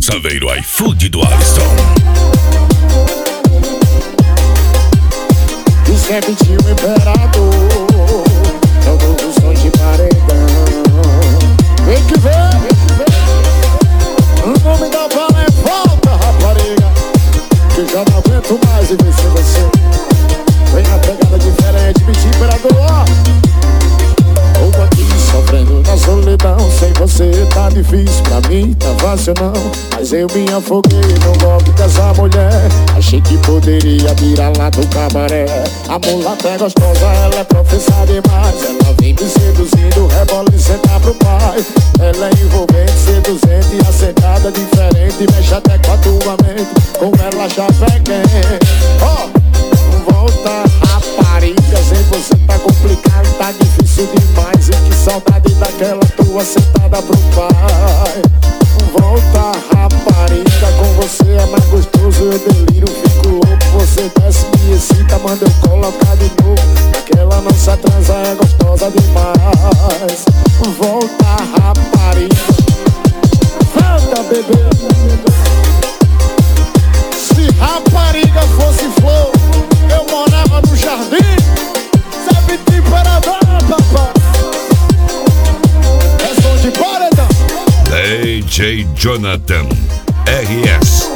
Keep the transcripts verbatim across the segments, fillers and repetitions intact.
Saveiro iFood do Alisson. Isso é mentir o imperador, é o novo som de paredão. Vem que vem, vem que vem. O nome da bala é volta, rapariga, que já não aguento mais e vencer você. Vem na pegada diferente, mentir imperador. Tô aqui sofrendo na solidão, sem você tá difícil, pra mim tá fácil não. Mas eu me afoguei no golpe dessa mulher, achei que poderia virar lá do cabaré. A mulata é gostosa, ela é profissa demais, ela vem me seduzindo, rebola e senta pro pai. Ela é envolvente, seduzente e assentada diferente, mexe até com a tua mente, com ela já peguei. Ó, oh, volta rapariga, sem você tá complicado, tá difícil demais. E que saudade daquela tua sentada pro pai. Volta rapariga, com você é mais gostoso, eu deliro, fico louco. Você desce, me excita, manda eu colocar de novo. Aquela nossa transa é gostosa demais. Volta rapariga, volta bebê. Se rapariga fosse flor, eu morava no jardim. Sabe de paradão, papai. É som de paredão. D J Jonathan R S.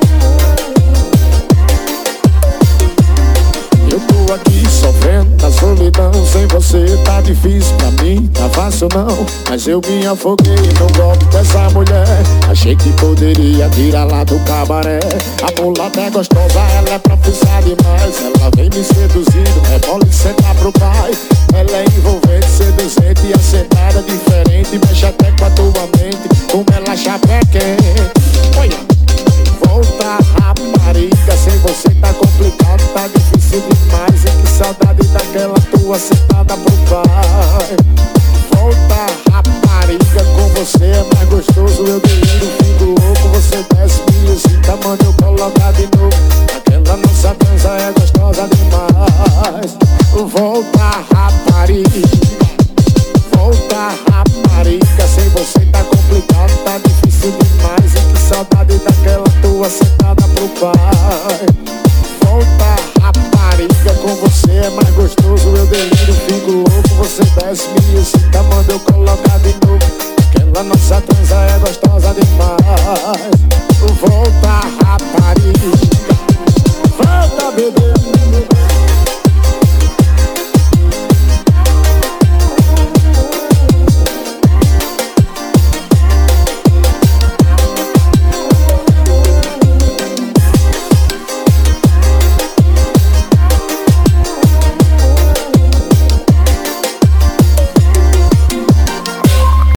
Eu tô aqui sofrendo na solidão, sem você tá difícil, pra mim tá fácil não. Mas eu me afoguei no golpe dessa mulher, achei que poderia tirar lá do cabaré. A mulata é gostosa, ela é profissa demais, ela vem me seduzindo, rebola e senta pro pai. Ela é envolvente, seduzente e assentada diferente, mexe até com a tua mente, como ela chapequém. Olha, volta rapariga, sem você tá complicado, tá difícil demais. E que saudade daquela tua sentada pro pai. Volta rapariga, com você é mais gostoso, eu deliro, fico louco. Você desce, me excita, manda eu colocar de novo. Aquela nossa dança é gostosa demais. Volta rapariga, volta rapariga, sem você tá complicado, tá difícil demais. E que saudade daquela tua sentada pro pai. Volta rapariga, com você é mais gostoso, eu deliro, fico louco. Você desce, me excita, manda eu colocar de novo. Aquela nossa transa é gostosa demais. Volta